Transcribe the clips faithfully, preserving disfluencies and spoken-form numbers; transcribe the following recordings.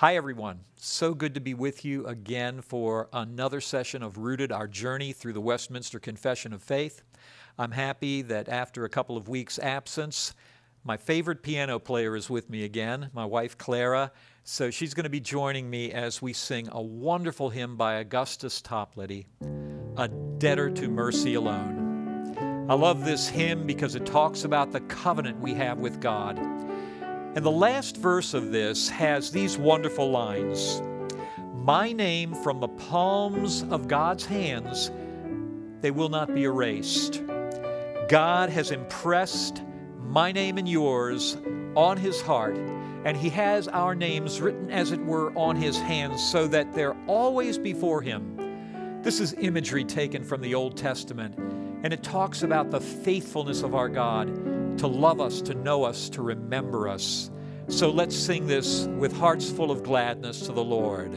Hi, everyone. So good to be with you again for another session of Rooted, our journey through the Westminster Confession of Faith. I'm happy that after a couple of weeks' absence, my favorite piano player is with me again, my wife Clara. So she's going to be joining me as we sing a wonderful hymn by Augustus Toplady, A Debtor to Mercy Alone. I love this hymn because it talks about the covenant we have with God. And the last verse of this has these wonderful lines. My name from the palms of God's hands, they will not be erased. God has impressed my name and yours on His heart, and He has our names written, as it were, on His hands so that they're always before Him. This is imagery taken from the Old Testament, and it talks about the faithfulness of our God to love us, to know us, to remember us. So let's sing this with hearts full of gladness to the Lord.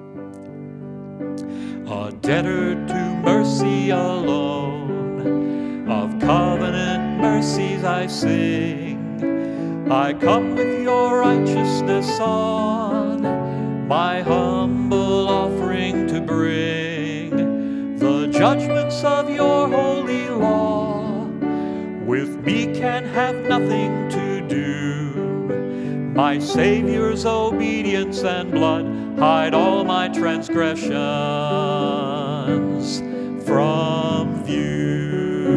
A debtor to mercy alone, of covenant mercies I sing. I come with your righteousness on, my humble offering to bring, the judgments of your holy law. With me can have nothing to do. My Savior's obedience and blood hide all my transgressions from view.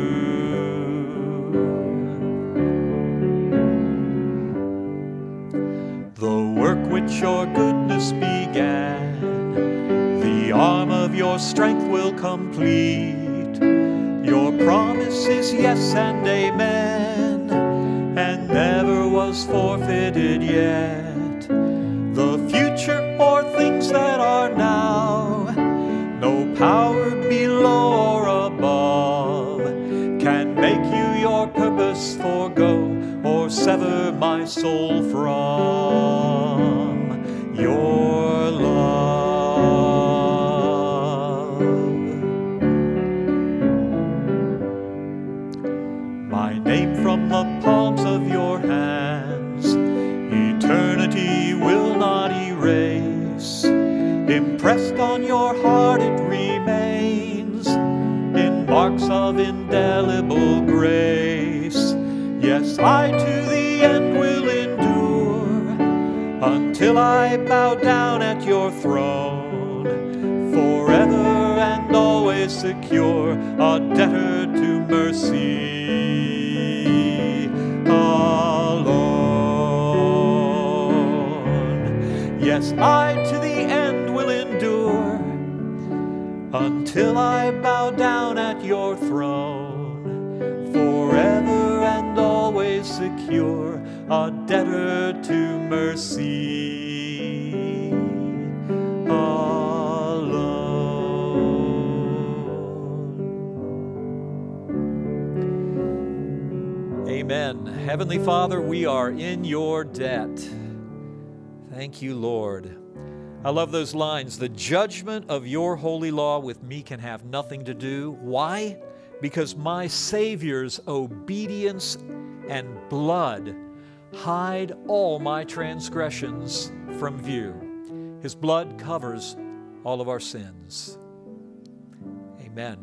The work which your goodness began, the arm of your strength will complete. Your promise is yes and amen, and never was forfeited yet. The future or things that are now, no power below or above can make you your purpose forego or sever my soul from your love. My name from the palms of your hands, eternity will not erase. Impressed on your heart it remains, in marks of indelible grace. Yes, I to the end will endure, until I bow down at your throne, forever and always secure, a debtor to mercy alone. Yes, I to the end will endure, until I bow down at your throne, forever and always secure, a debtor to mercy alone. Amen. Heavenly Father, we are in your debt. Thank you, Lord. I love those lines. The judgment of your holy law with me can have nothing to do. Why? Because my Savior's obedience and blood hide all my transgressions from view. His blood covers all of our sins. Amen.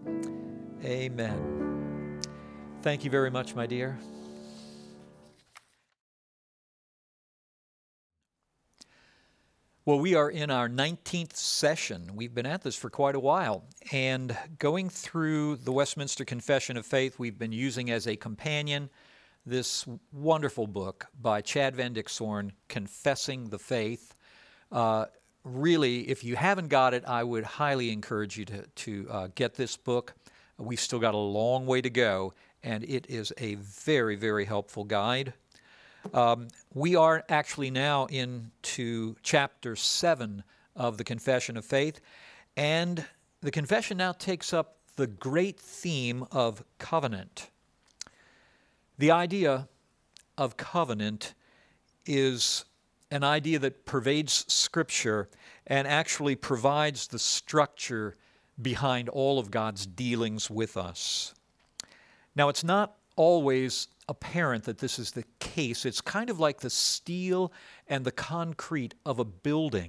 Amen. Thank you very much, my dear. Well, we are in our nineteenth session. We've been at this for quite a while. And going through the Westminster Confession of Faith, we've been using as a companion this wonderful book by Chad Van Dixhoorn, Confessing the Faith. Uh, really, if you haven't got it, I would highly encourage you to, to uh, get this book. We've still got a long way to go, and it is a very, very helpful guide. Um, we are actually now into chapter seven of the Confession of Faith, and the confession now takes up the great theme of covenant. The idea of covenant is an idea that pervades Scripture and actually provides the structure behind all of God's dealings with us. Now, it's not always apparent that this is the case. It's kind of like the steel and the concrete of a building.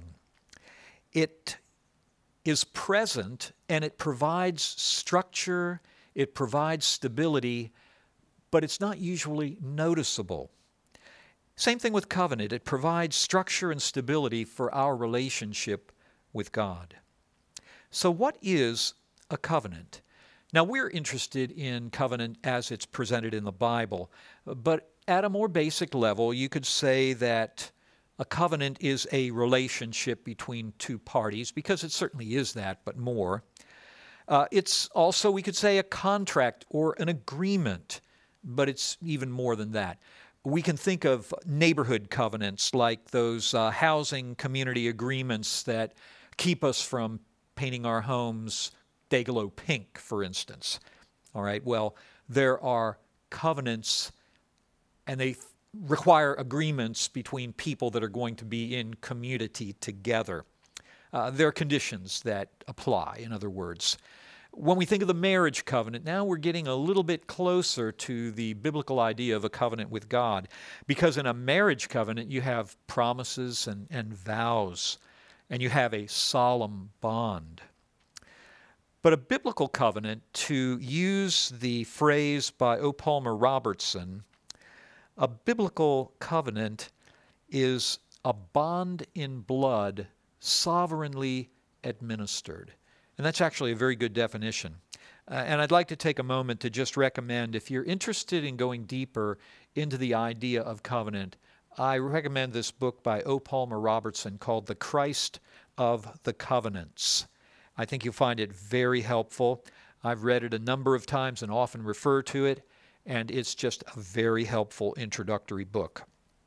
It is present and it provides structure, it provides stability, but it's not usually noticeable. Same thing with covenant. It provides structure and stability for our relationship with God. So what is a covenant? Now, we're interested in covenant as it's presented in the Bible, but at a more basic level, you could say that a covenant is a relationship between two parties, because it certainly is that, but more. Uh, it's also, we could say, a contract or an agreement, but it's even more than that. We can think of neighborhood covenants like those uh, housing community agreements that keep us from painting our homes Dayglow pink, for instance. All right, well, there are covenants, and they f- require agreements between people that are going to be in community together. Uh, there are conditions that apply, in other words. When we think of the marriage covenant, now we're getting a little bit closer to the biblical idea of a covenant with God, because in a marriage covenant you have promises and, and vows, and you have a solemn bond. But a biblical covenant, to use the phrase by O. Palmer Robertson, a biblical covenant is a bond in blood sovereignly administered. And that's actually a very good definition. Uh, and I'd like to take a moment to just recommend, if you're interested in going deeper into the idea of covenant, I recommend this book by O. Palmer Robertson called The Christ of the Covenants. I think you'll find it very helpful. I've read it a number of times and often refer to it, and it's just a very helpful introductory book.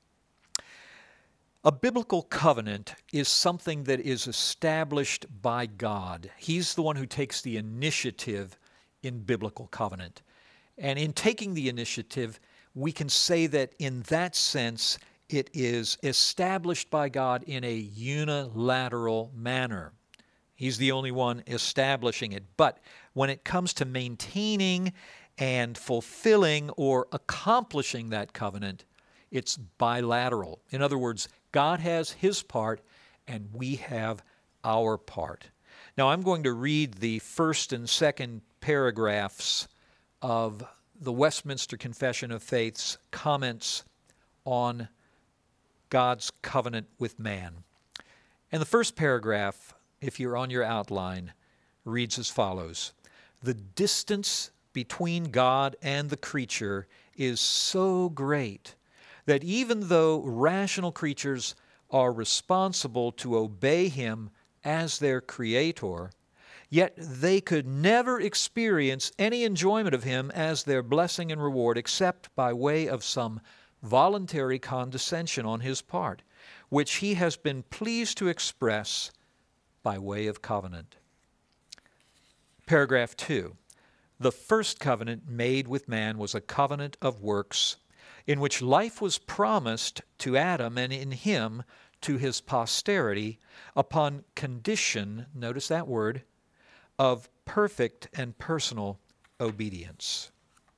A biblical covenant is something that is established by God. He's the one who takes the initiative in biblical covenant. And in taking the initiative, we can say that in that sense, it is established by God in a unilateral manner. He's the only one establishing it. But when it comes to maintaining and fulfilling or accomplishing that covenant, it's bilateral. In other words, God has His part and we have our part. Now, I'm going to read the first and second paragraphs of the Westminster Confession of Faith's comments on God's covenant with man. And the first paragraph, if you're on your outline, reads as follows: "The distance between God and the creature is so great that even though rational creatures are responsible to obey Him as their Creator, yet they could never experience any enjoyment of Him as their blessing and reward except by way of some voluntary condescension on His part, which He has been pleased to express by way of covenant." Paragraph two. "The first covenant made with man was a covenant of works, in which life was promised to Adam and in him to his posterity upon condition," notice that word, "of perfect and personal obedience."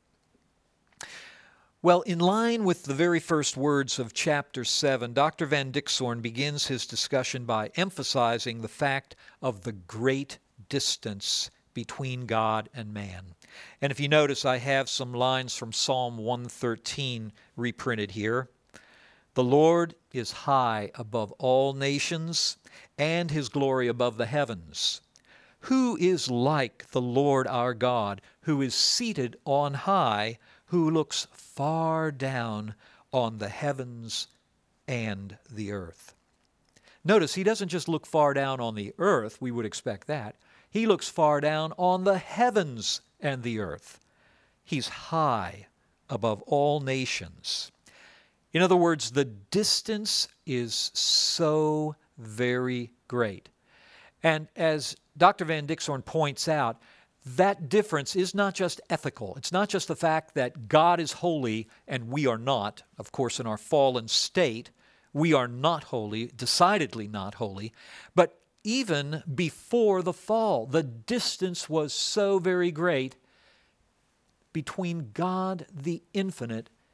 Well, in line with the very first words of chapter seven, Doctor Van Dixhoorn begins his discussion by emphasizing the fact of the great distance between God and man. And if you notice, I have some lines from Psalm one thirteen reprinted here. "The Lord is high above all nations, and His glory above the heavens. Who is like the Lord our God, who is seated on high, who looks far down on the heavens and the earth?" Notice, He doesn't just look far down on the earth. We would expect that. He looks far down on the heavens and the earth. He's high above all nations. In other words, the distance is so very great. And as Doctor Van Dixhoorn points out, that difference is not just ethical. It's not just the fact that God is holy and we are not. Of course, in our fallen state, we are not holy, decidedly not holy. But even before the fall, the distance was so very great between God the infinite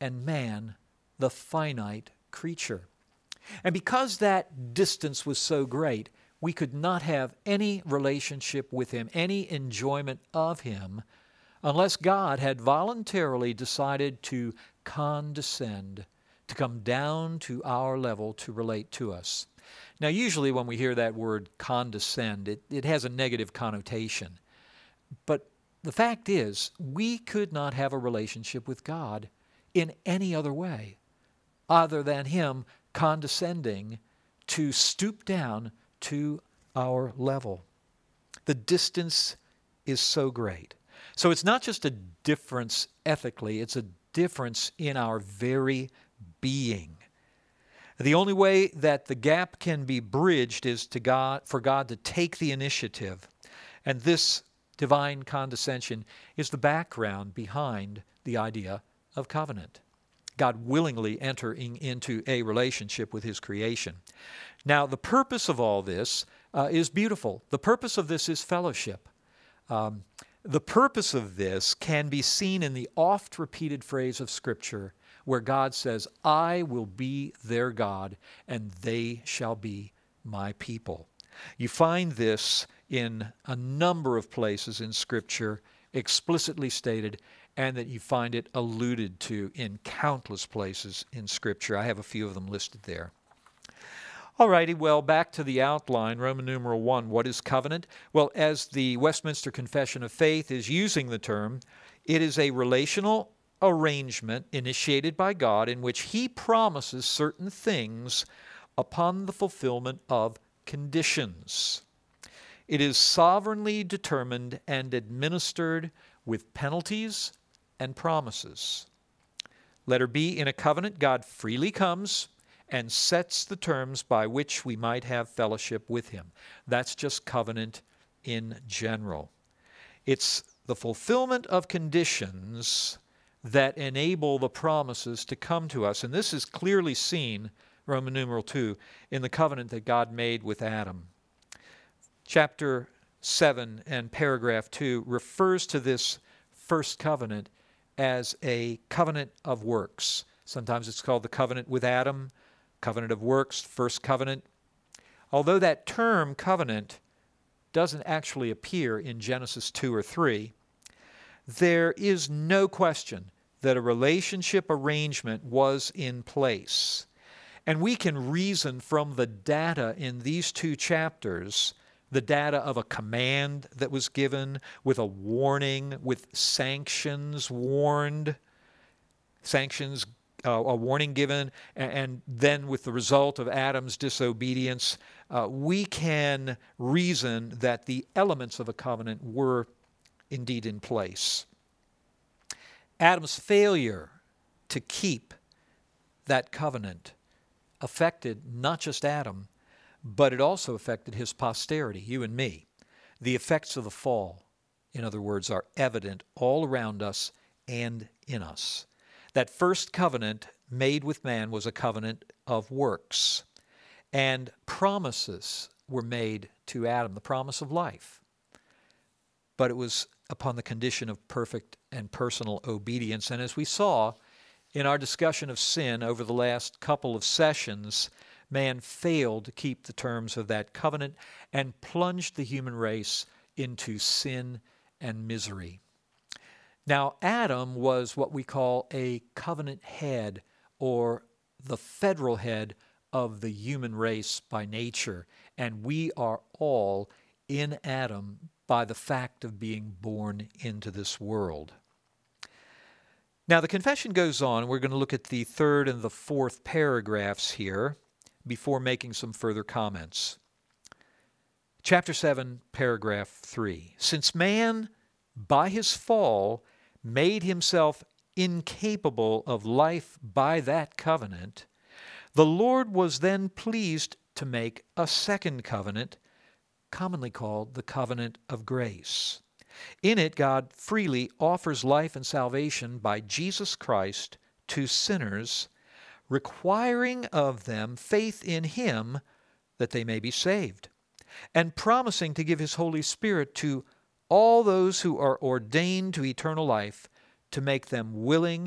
and man, the finite creature. And because that distance was so great, we could not have any relationship with him, any enjoyment of him, unless God had voluntarily decided to condescend, to come down to our level to relate to us. Now, usually when we hear that word condescend, it, it has a negative connotation. But the fact is, we could not have a relationship with God in any other way other than him condescending to stoop down to our level. The distance is so great. So it's not just a difference ethically, it's a difference in our very being. The only way that the gap can be bridged is to God, for God to take the initiative. And this divine condescension is the background behind the idea of covenant. God willingly entering into a relationship with his creation. Now, the purpose of all this uh, is beautiful. The purpose of this is fellowship. Um, the purpose of this can be seen in the oft-repeated phrase of Scripture where God says, I will be their God, and they shall be my people. You find this in a number of places in Scripture, explicitly stated, and that you find it alluded to in countless places in Scripture. I have a few of them listed there. All righty, well, back to the outline, Roman numeral one, what is covenant? Well, as the Westminster Confession of Faith is using the term, it is a relational arrangement initiated by God in which he promises certain things upon the fulfillment of conditions. It is sovereignly determined and administered with penalties and promises. Letter B, in a covenant, God freely comes and sets the terms by which we might have fellowship with him. That's just covenant in general. It's the fulfillment of conditions that enable the promises to come to us. And this is clearly seen, Roman numeral two, in the covenant that God made with Adam. Chapter seven and paragraph two refers to this first covenant as a covenant of works. Sometimes it's called the covenant with Adam, covenant of works, first covenant. Although that term covenant doesn't actually appear in Genesis two or three, there is no question that a relationship arrangement was in place. And we can reason from the data in these two chapters, the data of a command that was given with a warning, with sanctions warned, sanctions, uh, a warning given, and, and then with the result of Adam's disobedience, uh, we can reason that the elements of a covenant were indeed in place. Adam's failure to keep that covenant affected not just Adam, but it also affected his posterity, you and me. The effects of the fall, in other words, are evident all around us and in us. That first covenant made with man was a covenant of works, and promises were made to Adam, the promise of life. But it was upon the condition of perfect and personal obedience. And as we saw in our discussion of sin over the last couple of sessions, man failed to keep the terms of that covenant and plunged the human race into sin and misery. Now, Adam was what we call a covenant head, or the federal head of the human race by nature. And we are all in Adam by the fact of being born into this world. Now, the confession goes on. We're going to look at the third and the fourth paragraphs here before making some further comments. Chapter seven, paragraph three. Since man, by his fall, made himself incapable of life by that covenant, the Lord was then pleased to make a second covenant, commonly called the covenant of grace. In it, God freely offers life and salvation by Jesus Christ to sinners, requiring of them faith in him that they may be saved, and promising to give his Holy Spirit to all those who are ordained to eternal life, to make them willing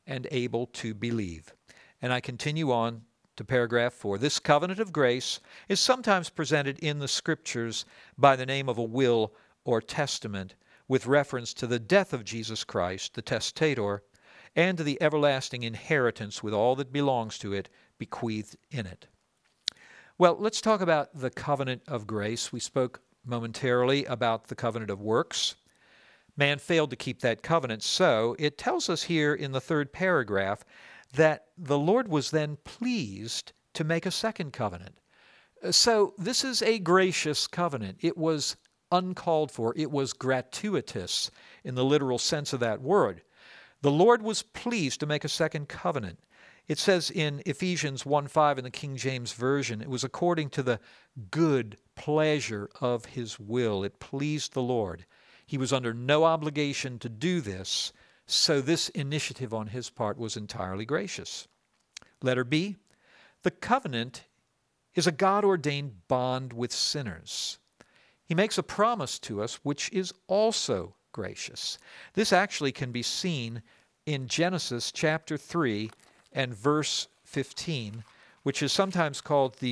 and able to believe. And I continue on to paragraph four. This covenant of grace is sometimes presented in the Scriptures by the name of a will or testament, with reference to the death of Jesus Christ, the testator, and to the everlasting inheritance with all that belongs to it bequeathed in it. Well, let's talk about the covenant of grace. We spoke momentarily about the covenant of works. Man failed to keep that covenant, so it tells us here in the third paragraph that the Lord was then pleased to make a second covenant. So this is a gracious covenant. It was uncalled for. It was gratuitous in the literal sense of that word. The Lord was pleased to make a second covenant. It says in Ephesians one five in the King James Version, it was according to the good pleasure of his will. It pleased the Lord. He was under no obligation to do this, so this initiative on his part was entirely gracious. Letter B, the covenant is a God-ordained bond with sinners. He makes a promise to us which is also gracious. This actually can be seen in Genesis chapter three and verse fifteen, which is sometimes called the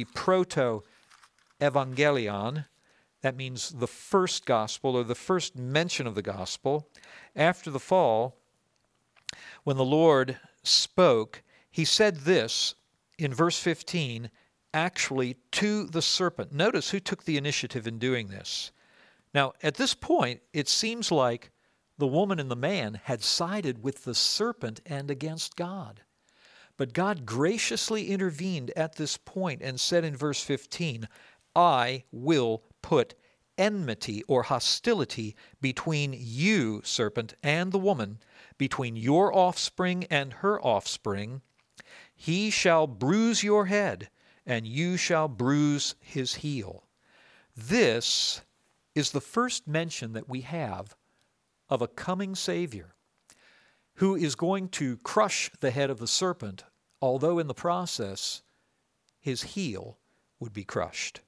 proto-evangelion. That means the first gospel or the first mention of the gospel. After the fall, when the Lord spoke, he said this in verse fifteen, actually to the serpent. Notice who took the initiative in doing this. Now, at this point, it seems like the woman and the man had sided with the serpent and against God. But God graciously intervened at this point and said in verse fifteen, I will put enmity or hostility between you, serpent, and the woman, between your offspring and her offspring. He shall bruise your head, and you shall bruise his heel. This is the first mention that we have of a coming Savior who is going to crush the head of the serpent, although in the process his heel would be crushed.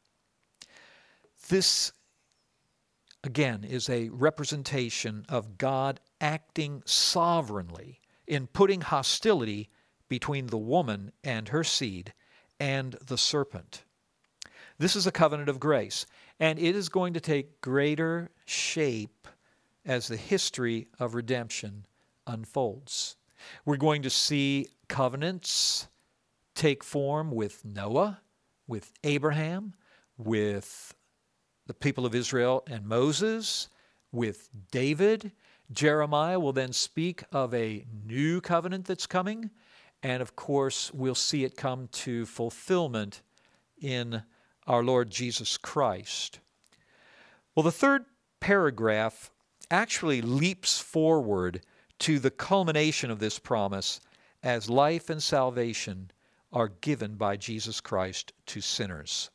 This, again, is a representation of God acting sovereignly in putting hostility between the woman and her seed and the serpent. This is a covenant of grace, and it is going to take greater shape as the history of redemption unfolds. We're going to see covenants take form with Noah, with Abraham, with the people of Israel and Moses, with David. Jeremiah will then speak of a new covenant that's coming, and of course we'll see it come to fulfillment in our Lord Jesus Christ. Well, the third paragraph actually leaps forward to the culmination of this promise as life and salvation are given by Jesus Christ to sinners.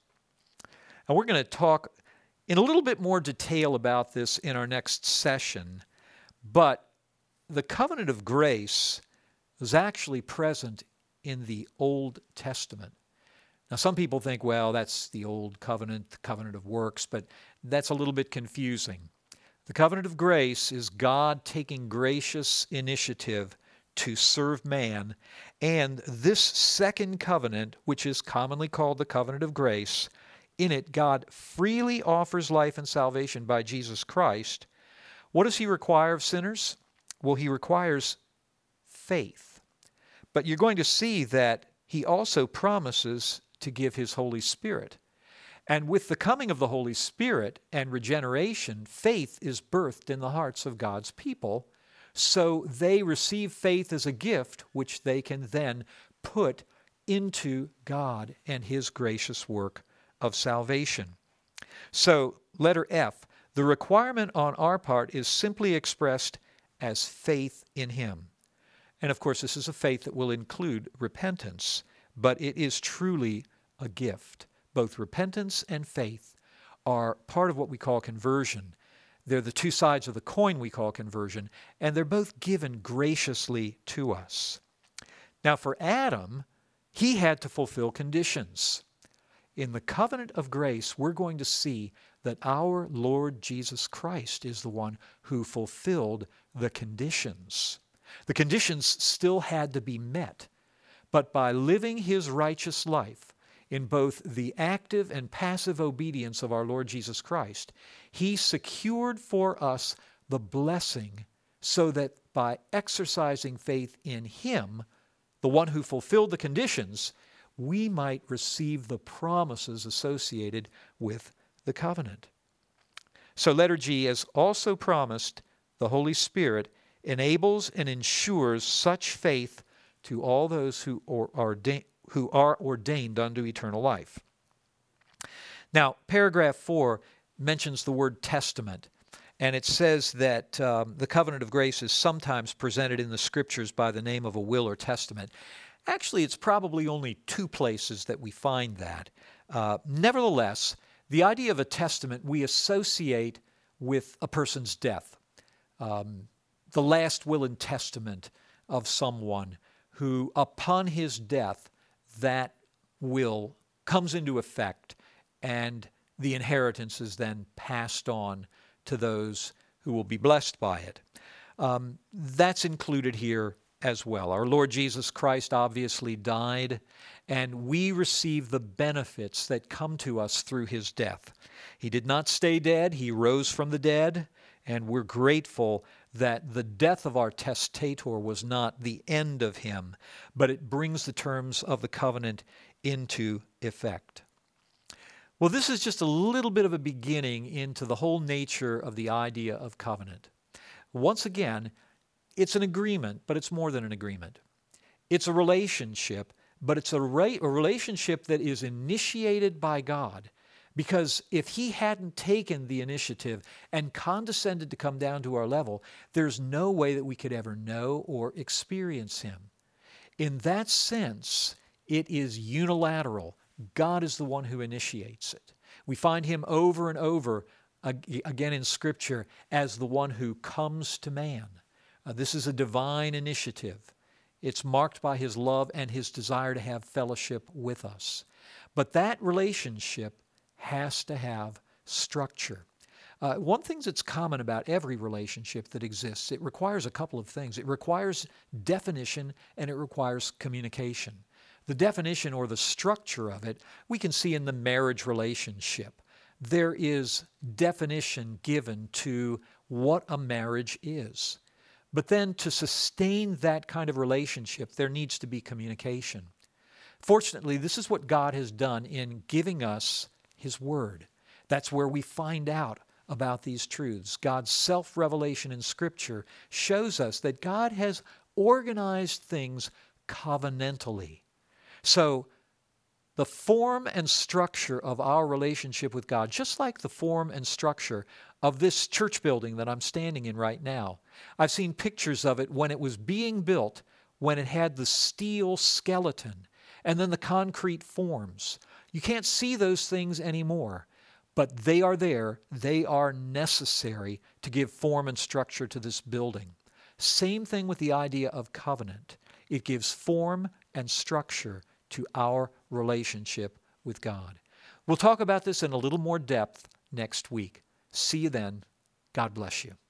And we're going to talk in a little bit more detail about this in our next session, but the covenant of grace was actually present in the Old Testament. Now, some people think, well, that's the Old Covenant, the covenant of works, but that's a little bit confusing. The covenant of grace is God taking gracious initiative to serve man, and this second covenant, which is commonly called the covenant of grace, in it God freely offers life and salvation by Jesus Christ. What does he require of sinners? Well, he requires faith. But you're going to see that he also promises to give his Holy Spirit. And with the coming of the Holy Spirit and regeneration, faith is birthed in the hearts of God's people. So they receive faith as a gift, which they can then put into God and his gracious work of salvation. So, letter F, the requirement on our part is simply expressed as faith in him. And of course, this is a faith that will include repentance, but it is truly a gift. Both repentance and faith are part of what we call conversion. They're the two sides of the coin we call conversion, and they're both given graciously to us. Now, for Adam, he had to fulfill conditions. In the covenant of grace, we're going to see that our Lord Jesus Christ is the one who fulfilled the conditions. The conditions still had to be met. But by living his righteous life in both the active and passive obedience of our Lord Jesus Christ, he secured for us the blessing so that by exercising faith in him, the one who fulfilled the conditions, we might receive the promises associated with the covenant. So letter G, as also promised, the Holy Spirit enables and ensures such faith to all those who are, ordained, who are ordained unto eternal life. Now, paragraph four mentions the word testament, and it says that um, the covenant of grace is sometimes presented in the Scriptures by the name of a will or testament. Actually, it's probably only two places that we find that. Uh, nevertheless, the idea of a testament we associate with a person's death. Um, the last will and testament of someone who, upon his death, that will comes into effect and the inheritance is then passed on to those who will be blessed by it. Um, that's included here as well. Our Lord Jesus Christ obviously died, and we receive the benefits that come to us through his death. He did not stay dead. He rose from the dead, and we're grateful that the death of our testator was not the end of him, but it brings the terms of the covenant into effect. Well, this is just a little bit of a beginning into the whole nature of the idea of covenant. Once again, it's an agreement, but it's more than an agreement. It's a relationship, but it's a, re- a relationship that is initiated by God. Because if he hadn't taken the initiative and condescended to come down to our level, there's no way that we could ever know or experience him. In that sense, it is unilateral. God is the one who initiates it. We find him over and over again in Scripture as the one who comes to man. Uh, this is a divine initiative. It's marked by his love and his desire to have fellowship with us. But that relationship has to have structure. Uh, one thing that's common about every relationship that exists, it requires a couple of things. It requires definition and it requires communication. The definition or the structure of it, we can see in the marriage relationship. There is definition given to what a marriage is. But then to sustain that kind of relationship, there needs to be communication. Fortunately, this is what God has done in giving us his word. That's where we find out about these truths. God's self-revelation in Scripture shows us that God has organized things covenantally. So the form and structure of our relationship with God, just like the form and structure of this church building that I'm standing in right now. I've seen pictures of it when it was being built, when it had the steel skeleton and then the concrete forms. You can't see those things anymore, but they are there. They are necessary to give form and structure to this building. Same thing with the idea of covenant. It gives form and structure to our relationship with God. We'll talk about this in a little more depth next week. See you then. God bless you.